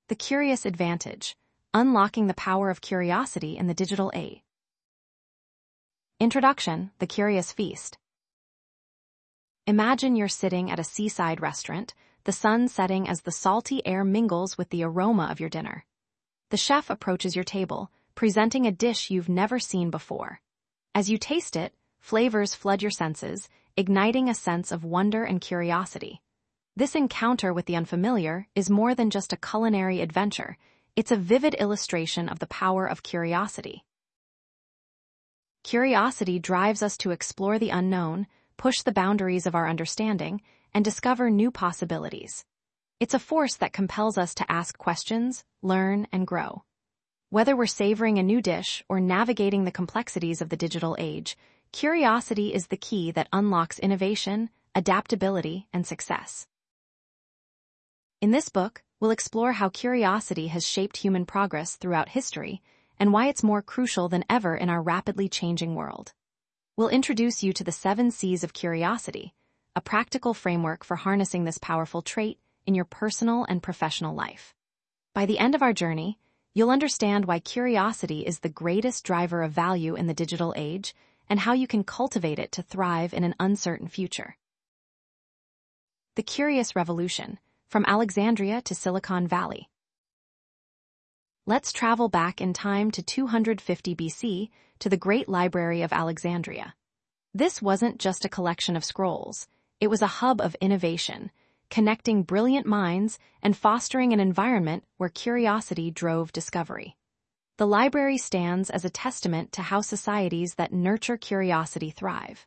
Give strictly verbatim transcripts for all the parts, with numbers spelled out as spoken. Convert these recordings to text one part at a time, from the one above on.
The Curious Advantage: Unlocking the Power of Curiosity in the Digital Age. Introduction: The Curious Feast. Imagine you're sitting at a seaside restaurant, the sun setting as the salty air mingles with the aroma of your dinner. The chef approaches your table, presenting a dish you've never seen before. As you taste it, flavors flood your senses, igniting a sense of wonder and curiosity. This encounter with the unfamiliar is more than just a culinary adventure. It's a vivid illustration of the power of curiosity. Curiosity drives us to explore the unknown, push the boundaries of our understanding, and discover new possibilities. It's a force that compels us to ask questions, learn, and grow. Whether we're savoring a new dish or navigating the complexities of the digital age, curiosity is the key that unlocks innovation, adaptability, and success. In this book, we'll explore how curiosity has shaped human progress throughout history and why it's more crucial than ever in our rapidly changing world. We'll introduce you to the seven C's of curiosity, a practical framework for harnessing this powerful trait in your personal and professional life. By the end of our journey, you'll understand why curiosity is the greatest driver of value in the digital age and how you can cultivate it to thrive in an uncertain future. The Curious Revolution: From Alexandria to Silicon Valley. Let's travel back in time to two hundred fifty B C to the Great Library of Alexandria. This wasn't just a collection of scrolls, it was a hub of innovation, connecting brilliant minds and fostering an environment where curiosity drove discovery. The library stands as a testament to how societies that nurture curiosity thrive.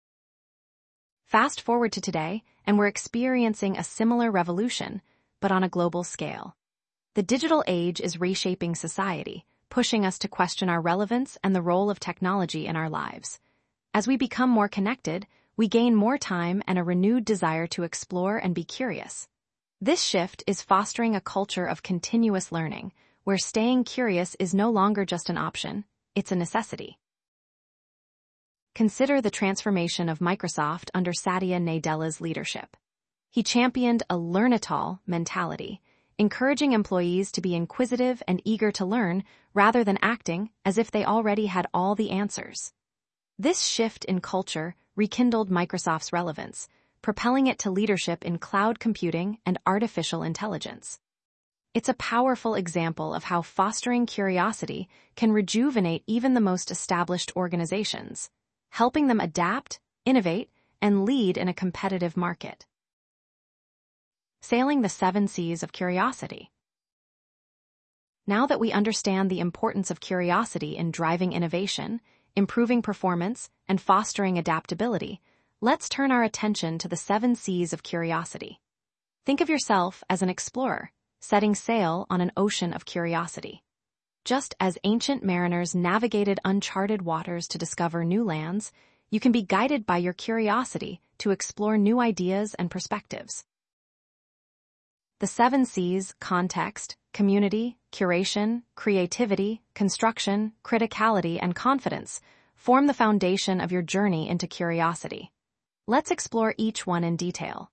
Fast forward to today, and we're experiencing a similar revolution, but on a global scale. The digital age is reshaping society, pushing us to question our relevance and the role of technology in our lives. As we become more connected, we gain more time and a renewed desire to explore and be curious. This shift is fostering a culture of continuous learning, where staying curious is no longer just an option, it's a necessity. Consider the transformation of Microsoft under Satya Nadella's leadership. He championed a learn-it-all mentality, encouraging employees to be inquisitive and eager to learn rather than acting as if they already had all the answers. This shift in culture rekindled Microsoft's relevance, propelling it to leadership in cloud computing and artificial intelligence. It's a powerful example of how fostering curiosity can rejuvenate even the most established organizations, helping them adapt, innovate, and lead in a competitive market. Sailing the seven C's of curiosity. Now that we understand the importance of curiosity in driving innovation, improving performance, and fostering adaptability, let's turn our attention to the seven C's of curiosity. Think of yourself as an explorer, setting sail on an ocean of curiosity. Just as ancient mariners navigated uncharted waters to discover new lands, you can be guided by your curiosity to explore new ideas and perspectives. The seven C's: context, community, curation, creativity, construction, criticality, and confidence form the foundation of your journey into curiosity. Let's explore each one in detail.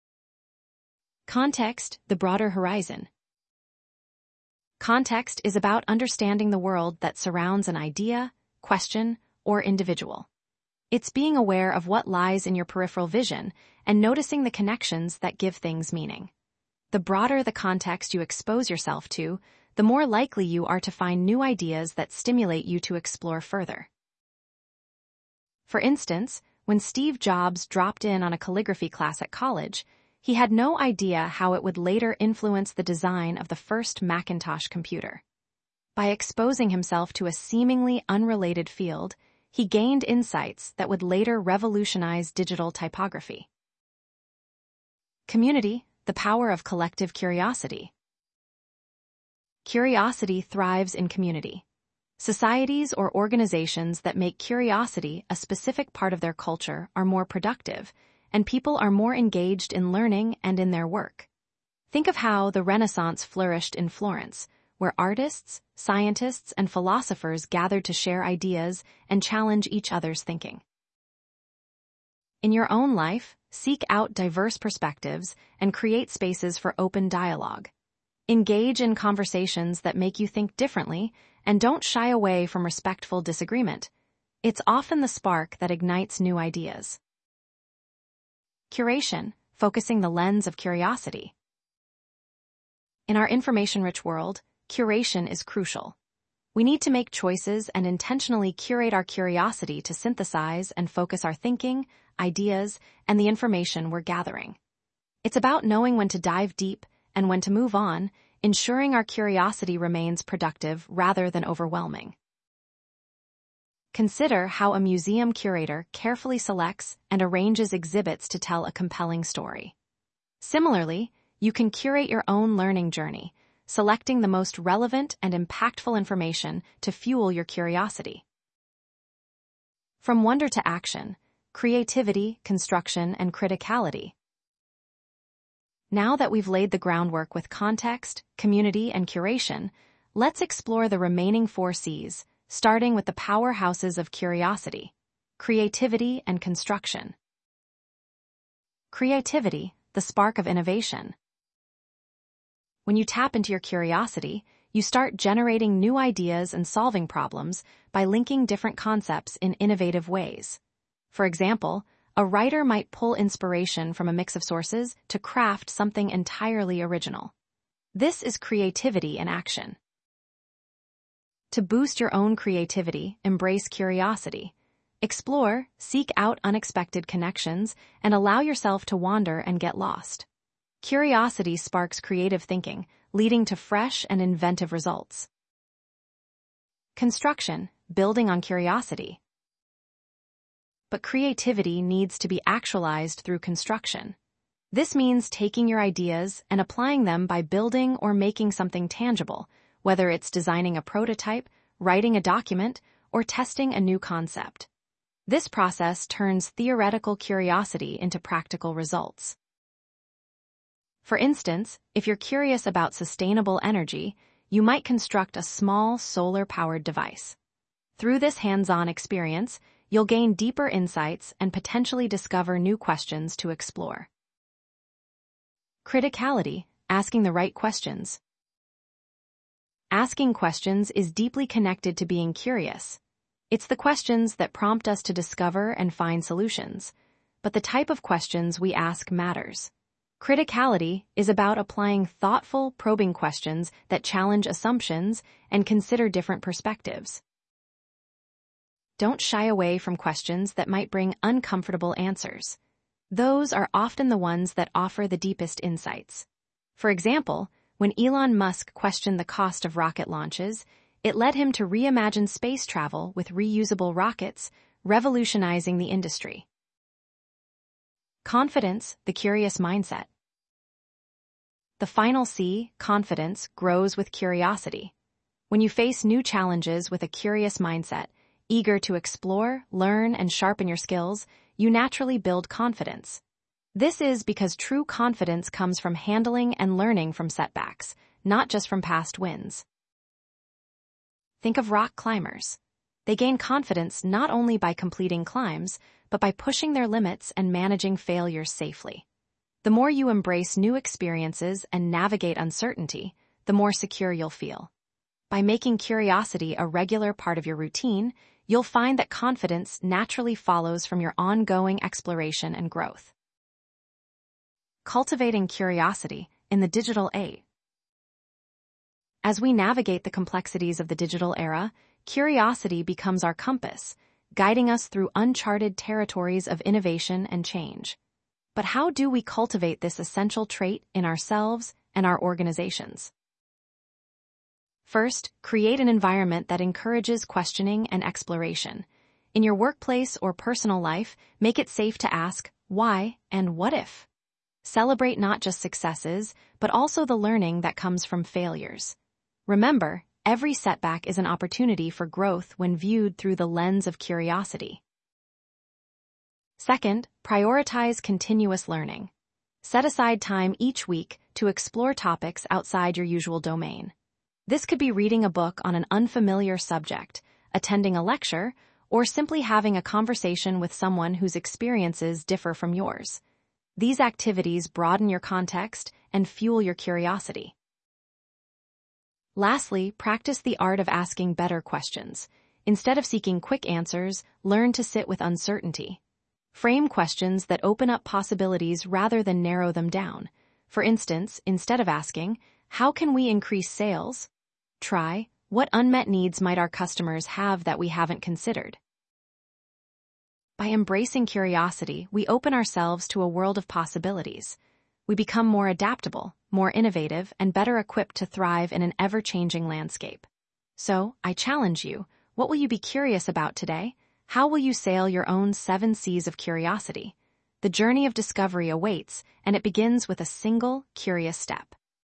Context: the broader horizon. Context is about understanding the world that surrounds an idea, question, or individual. It's being aware of what lies in your peripheral vision and noticing the connections that give things meaning. The broader the context you expose yourself to, the more likely you are to find new ideas that stimulate you to explore further. For instance, when Steve Jobs dropped in on a calligraphy class at college, he had no idea how it would later influence the design of the first Macintosh computer. By exposing himself to a seemingly unrelated field, he gained insights that would later revolutionize digital typography. Community: the power of collective curiosity. Curiosity thrives in community. Societies or organizations that make curiosity a specific part of their culture are more productive, and people are more engaged in learning and in their work. Think of how the Renaissance flourished in Florence, where artists, scientists, and philosophers gathered to share ideas and challenge each other's thinking. In your own life, seek out diverse perspectives and create spaces for open dialogue. Engage in conversations that make you think differently, and don't shy away from respectful disagreement. It's often the spark that ignites new ideas. Curation, focusing the lens of curiosity. In our information-rich world, curation is crucial. We need to make choices and intentionally curate our curiosity to synthesize and focus our thinking, ideas, and the information we're gathering. It's about knowing when to dive deep and when to move on, ensuring our curiosity remains productive rather than overwhelming. Consider how a museum curator carefully selects and arranges exhibits to tell a compelling story. Similarly, you can curate your own learning journey, selecting the most relevant and impactful information to fuel your curiosity. From wonder to action, creativity, construction, and criticality. Now that we've laid the groundwork with context, community, and curation, let's explore the remaining four C's, starting with the powerhouses of curiosity: creativity and construction. Creativity, the spark of innovation. When you tap into your curiosity, you start generating new ideas and solving problems by linking different concepts in innovative ways. For example, a writer might pull inspiration from a mix of sources to craft something entirely original. This is creativity in action. To boost your own creativity, embrace curiosity. Explore, seek out unexpected connections, and allow yourself to wander and get lost. Curiosity sparks creative thinking, leading to fresh and inventive results. Construction, building on curiosity. But creativity needs to be actualized through construction. This means taking your ideas and applying them by building or making something tangible, whether it's designing a prototype, writing a document, or testing a new concept. This process turns theoretical curiosity into practical results. For instance, if you're curious about sustainable energy, you might construct a small solar-powered device. Through this hands-on experience, you'll gain deeper insights and potentially discover new questions to explore. Criticality, asking the right questions. Asking questions is deeply connected to being curious. It's the questions that prompt us to discover and find solutions, but the type of questions we ask matters. Criticality is about applying thoughtful, probing questions that challenge assumptions and consider different perspectives. Don't shy away from questions that might bring uncomfortable answers. Those are often the ones that offer the deepest insights. For example, when Elon Musk questioned the cost of rocket launches, it led him to reimagine space travel with reusable rockets, revolutionizing the industry. Confidence, the curious mindset. The final C, confidence, grows with curiosity. When you face new challenges with a curious mindset, eager to explore, learn, and sharpen your skills, you naturally build confidence. This is because true confidence comes from handling and learning from setbacks, not just from past wins. Think of rock climbers. They gain confidence not only by completing climbs, but by pushing their limits and managing failures safely. The more you embrace new experiences and navigate uncertainty, the more secure you'll feel. By making curiosity a regular part of your routine, you'll find that confidence naturally follows from your ongoing exploration and growth. Cultivating curiosity in the digital age. As we navigate the complexities of the digital era, curiosity becomes our compass, guiding us through uncharted territories of innovation and change. But how do we cultivate this essential trait in ourselves and our organizations? First, create an environment that encourages questioning and exploration. In your workplace or personal life, make it safe to ask, why and what if? Celebrate not just successes, but also the learning that comes from failures. Remember, every setback is an opportunity for growth when viewed through the lens of curiosity. Second, prioritize continuous learning. Set aside time each week to explore topics outside your usual domain. This could be reading a book on an unfamiliar subject, attending a lecture, or simply having a conversation with someone whose experiences differ from yours. These activities broaden your context and fuel your curiosity. Lastly, practice the art of asking better questions. Instead of seeking quick answers, learn to sit with uncertainty. Frame questions that open up possibilities rather than narrow them down. For instance, instead of asking, "How can we increase sales?" try, "What unmet needs might our customers have that we haven't considered?" By embracing curiosity, we open ourselves to a world of possibilities. We become more adaptable, more innovative, and better equipped to thrive in an ever-changing landscape. So, I challenge you, what will you be curious about today? How will you sail your own seven seas of curiosity? The journey of discovery awaits, and it begins with a single, curious step.